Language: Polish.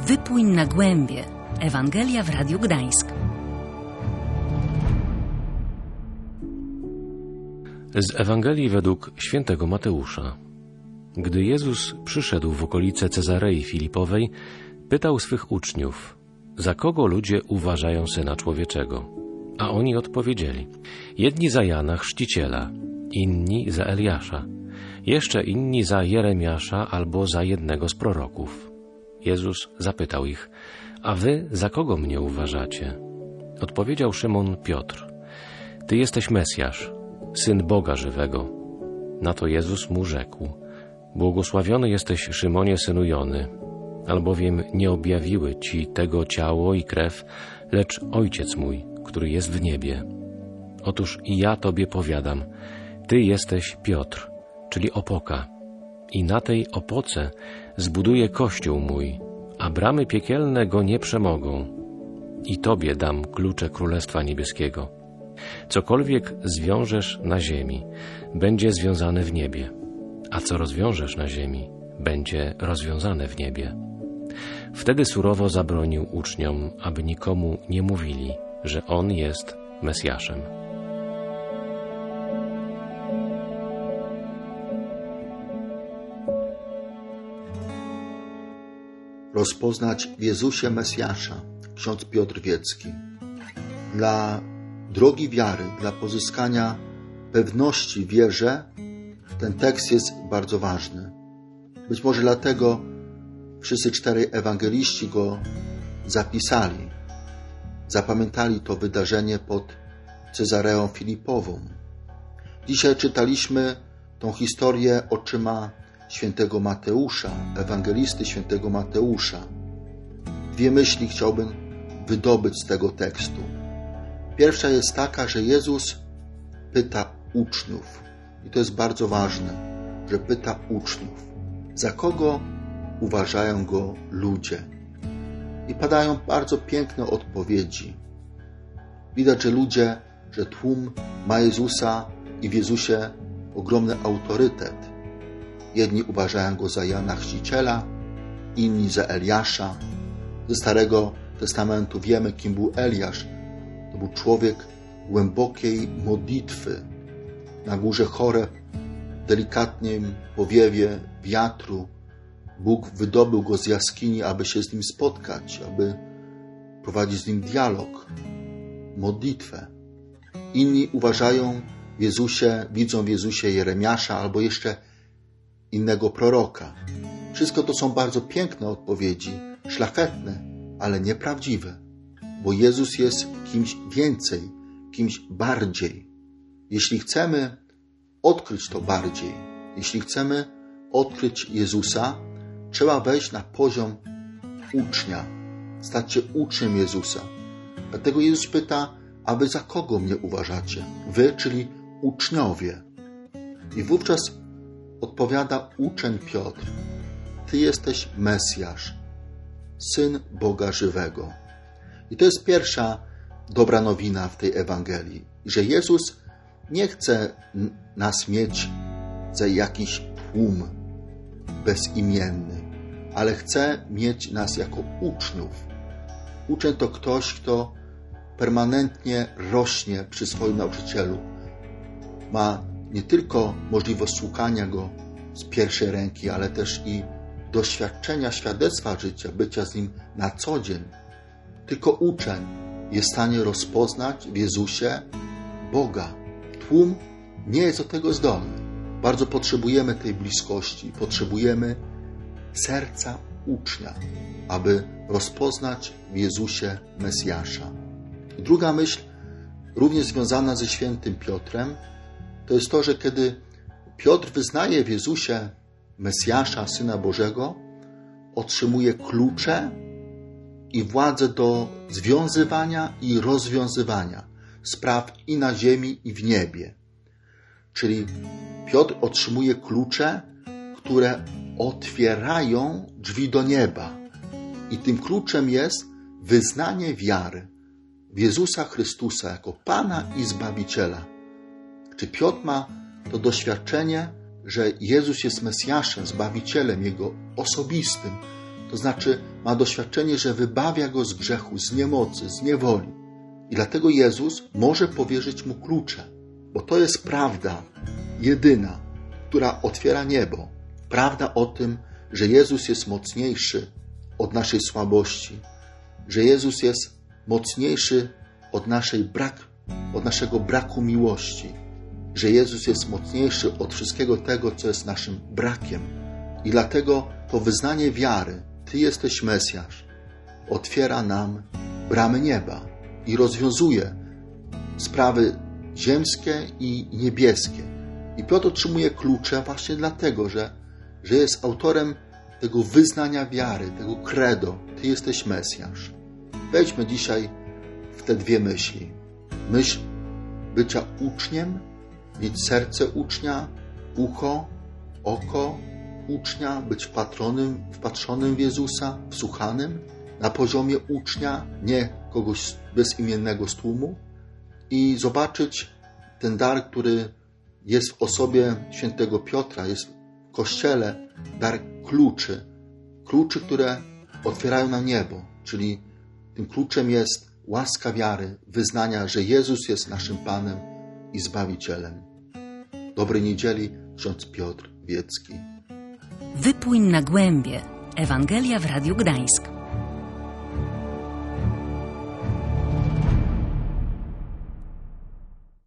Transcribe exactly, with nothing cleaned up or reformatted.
Wypłyń na głębie. Ewangelia w Radiu Gdańsk. Z Ewangelii według świętego Mateusza. Gdy Jezus przyszedł w okolice Cezarei Filipowej, pytał swych uczniów, za kogo ludzie uważają Syna Człowieczego? A oni odpowiedzieli, jedni za Jana Chrzciciela, inni za Eliasza, jeszcze inni za Jeremiasza albo za jednego z proroków. Jezus zapytał ich, a wy za kogo mnie uważacie? Odpowiedział Szymon Piotr, ty jesteś Mesjasz, Syn Boga żywego. Na to Jezus mu rzekł, błogosławiony jesteś, Szymonie, synu Jony, albowiem nie objawiły ci tego ciało i krew, lecz Ojciec mój, który jest w niebie. Otóż i ja tobie powiadam, ty jesteś Piotr, czyli opoka, i na tej opoce zbuduję kościół mój, a bramy piekielne go nie przemogą. I tobie dam klucze Królestwa Niebieskiego. Cokolwiek zwiążesz na ziemi, będzie związane w niebie, a co rozwiążesz na ziemi, będzie rozwiązane w niebie. Wtedy surowo zabronił uczniom, aby nikomu nie mówili, że On jest Mesjaszem. Rozpoznać w Jezusie Mesjasza, ksiądz Piotr Wiecki. Dla drogi wiary, dla pozyskania pewności w wierze, ten tekst jest bardzo ważny. Być może dlatego wszyscy czterej ewangeliści go zapisali. Zapamiętali to wydarzenie pod Cezareą Filipową. Dzisiaj czytaliśmy tą historię oczyma świętego Mateusza, ewangelisty świętego Mateusza. Dwie myśli chciałbym wydobyć z tego tekstu. Pierwsza jest taka, że Jezus pyta uczniów. I to jest bardzo ważne, że pyta uczniów, za kogo uważają go ludzie. I padają bardzo piękne odpowiedzi. Widać, że ludzie, że tłum ma Jezusa i w Jezusie ogromny autorytet. Jedni uważają go za Jana Chrzciciela, inni za Eliasza. Ze Starego Testamentu wiemy, kim był Eliasz. To był człowiek głębokiej modlitwy. Na górze Choreb, w delikatnym powiewie wiatru, Bóg wydobył go z jaskini, aby się z nim spotkać, aby prowadzić z nim dialog, modlitwę. Inni uważają w Jezusie, widzą w Jezusie Jeremiasza albo jeszcze innego proroka. Wszystko to są bardzo piękne odpowiedzi, szlachetne, ale nieprawdziwe, bo Jezus jest kimś więcej, kimś bardziej. Jeśli chcemy odkryć to bardziej, jeśli chcemy odkryć Jezusa, trzeba wejść na poziom ucznia, stać się uczniem Jezusa. Dlatego Jezus pyta, a wy za kogo mnie uważacie? Wy, czyli uczniowie. I wówczas odpowiada uczeń Piotr, ty jesteś Mesjasz, Syn Boga żywego. I to jest pierwsza dobra nowina w tej Ewangelii, że Jezus nie chce nas mieć za jakiś tłum bezimienny, ale chce mieć nas jako uczniów. Uczeń to ktoś, kto permanentnie rośnie przy swoim nauczycielu. Ma nie tylko możliwość słuchania go z pierwszej ręki, ale też i doświadczenia, świadectwa życia, bycia z nim na co dzień. Tylko uczeń jest w stanie rozpoznać w Jezusie Boga. Tłum nie jest do tego zdolny. Bardzo potrzebujemy tej bliskości, potrzebujemy serca ucznia, aby rozpoznać w Jezusie Mesjasza. Druga myśl, również związana ze świętym Piotrem, to jest to, że kiedy Piotr wyznaje w Jezusie Mesjasza, Syna Bożego, otrzymuje klucze i władzę do związywania i rozwiązywania spraw i na ziemi, i w niebie. Czyli Piotr otrzymuje klucze, które otwierają drzwi do nieba. I tym kluczem jest wyznanie wiary w Jezusa Chrystusa jako Pana i Zbawiciela. Czy Piotr ma to doświadczenie, że Jezus jest Mesjaszem, Zbawicielem Jego osobistym, To znaczy ma doświadczenie, że wybawia go z grzechu, z niemocy, z niewoli. I dlatego Jezus może powierzyć mu klucze, bo to jest prawda jedyna, która otwiera niebo. Prawda o tym, że Jezus jest mocniejszy od naszej słabości, że Jezus jest mocniejszy od, naszej brak, od naszego braku miłości, że Jezus jest mocniejszy od wszystkiego tego, co jest naszym brakiem. I dlatego to wyznanie wiary, Ty jesteś Mesjasz, otwiera nam bramy nieba i rozwiązuje sprawy ziemskie i niebieskie. I Piotr otrzymuje klucze właśnie dlatego, że, że jest autorem tego wyznania wiary, tego credo. Ty jesteś Mesjasz. Wejdźmy dzisiaj w te dwie myśli. Myśl bycia uczniem, mieć serce ucznia, ucho, oko ucznia, być wpatrzonym, wpatrzonym w Jezusa, wsłuchanym na poziomie ucznia, nie kogoś bezimiennego z tłumu, i zobaczyć ten dar, który jest w osobie świętego Piotra, jest w Kościele, dar kluczy, kluczy, które otwierają na niebo, czyli tym kluczem jest łaska wiary, wyznania, że Jezus jest naszym Panem i Zbawicielem. Dobrej niedzieli, ksiądz Piotr Wiecki. Wypłyń na głębie. Ewangelia w Radiu Gdańsk.